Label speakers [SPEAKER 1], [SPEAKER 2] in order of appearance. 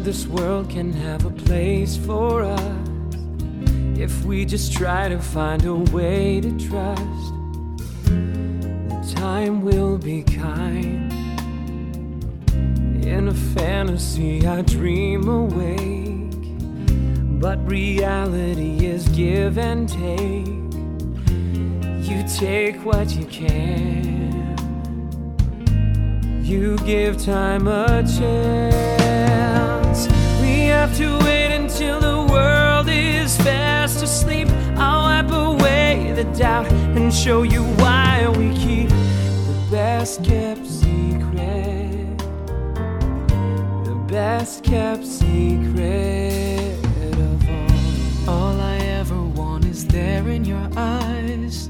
[SPEAKER 1] this world can have a place for us if we just try to find a way to trust. The time will be kind. In a fantasy I dream awake, but reality is give and take. You take what you can, you give time a chance. We have to wait until the world is fast asleep. I'll wipe away the doubt and show you why we keep the best kept secret, the best kept secret of all. All I ever want is there in your eyes.